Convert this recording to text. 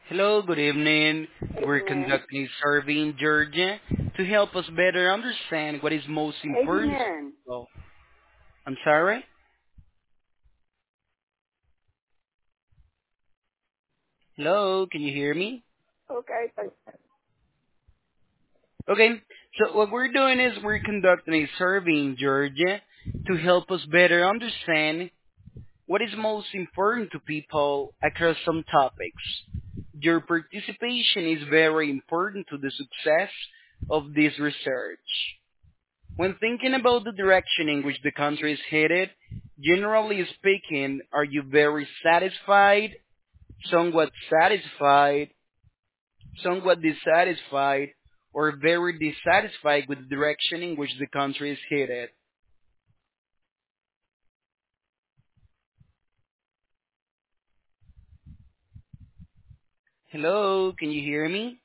Hello, good evening. We're Amen. conducting a survey in Georgia to help us better understand what is most important. Amen. Oh, I'm sorry? Hello, can you hear me? Okay. Okay, so what we're doing is we're conducting a survey in Georgia to help us better understand what is most important to people across some topics. Your participation is very important to the success of this research. When thinking about the direction in which the country is headed, generally speaking, are you very satisfied, somewhat satisfied, somewhat dissatisfied, or very dissatisfied with the direction in which the country is headed? Hello, can you hear me?